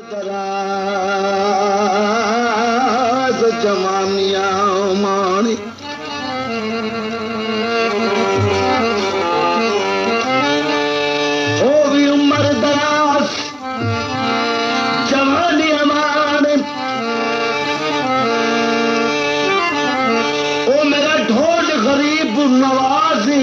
दराज जवानिया मानी ओ भी उम्र दराज जवानिया मानी ओ मेरा ढोल गरीब नवाजी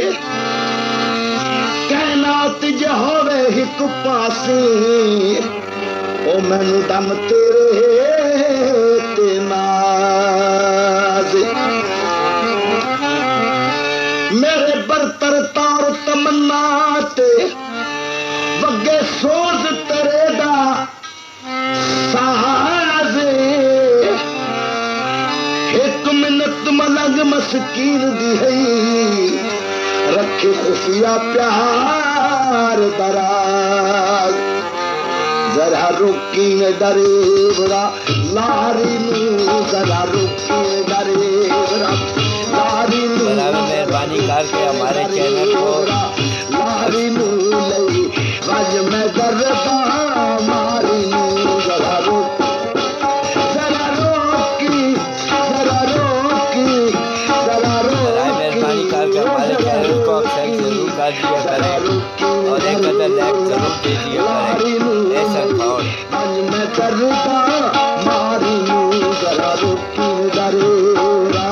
कहनात जो होवे हिक पासी ओ मैनू दम तेरे ते नाज मेरे बरतर तार तमन्ना ते वगे सोज तेरे दा साज एक मिनट मलंग मस्कीन दी है रखे खुफिया प्यार दराज जरा रुकी दरेबरा लारी नू जरा रुकी दरेबरा लारी नू मेहरबानी करके हमारे चैनल को लारी नू लई आज मैं करता मारी नू जरा रुकी जरा रोकी जरा रोकी जरा रोकी मेहरबानी करके हमारे चैनल को सब्सक्राइब जरूर कर दिया करें और एक कदर लाइक जरूर दे दिया करें। ऐसा कौन आज मैं करता मारी नू जरा रुकी दरेबरा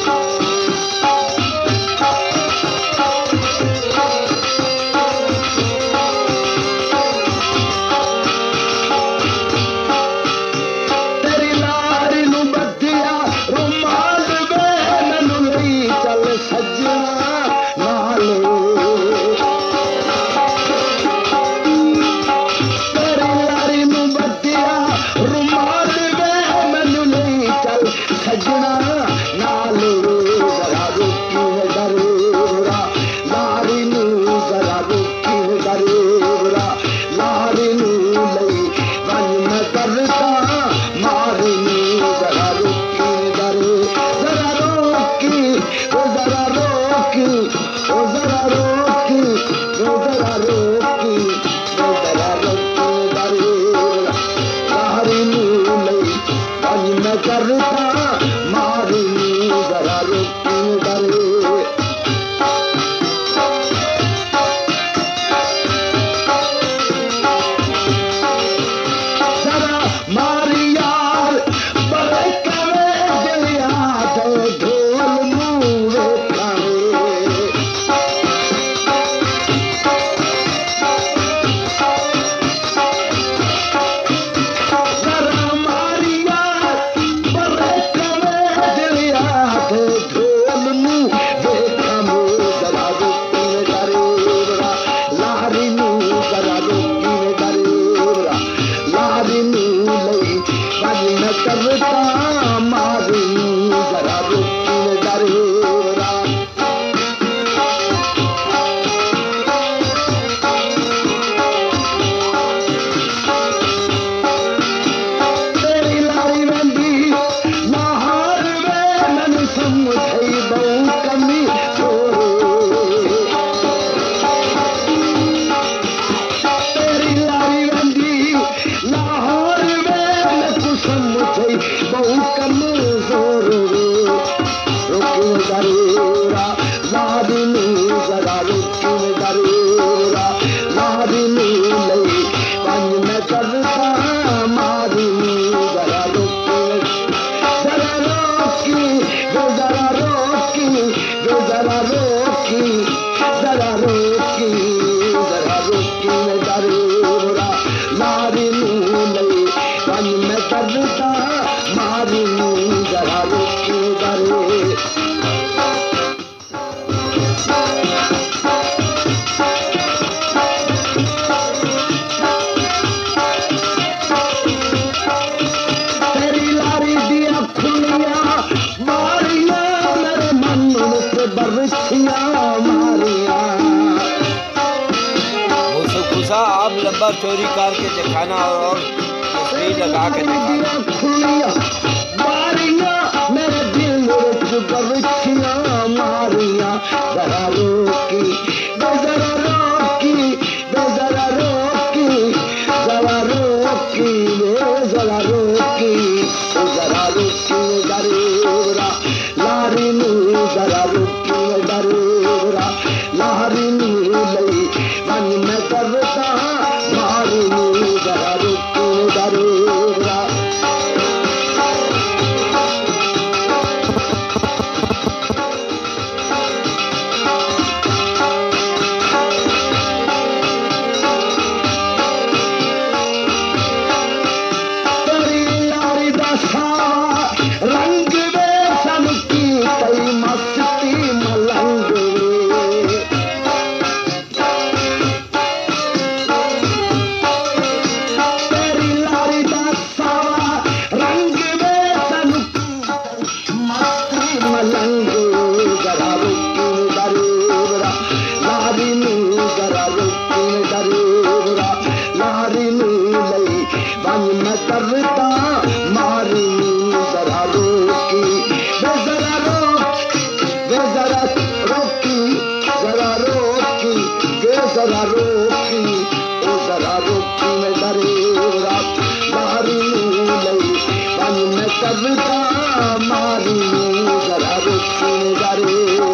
आप लंबा चोरी करके दिखाना और तस्वीर लगा के दिखाना। मेरे दिल मारिया जरा रोकी जरा रोकी जरा रोकी जरा रोकी बन मैं करता मारी जरा रोकी वे जरा रोक वे जरा रोकी जरा रोकी वे जरा रोकी ओ जरा रोकी मैं दरेरा मारी लई बन मैं करता मारी जरा रोकी मैं दरेरा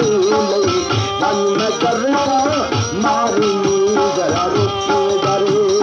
मारी जरा रुक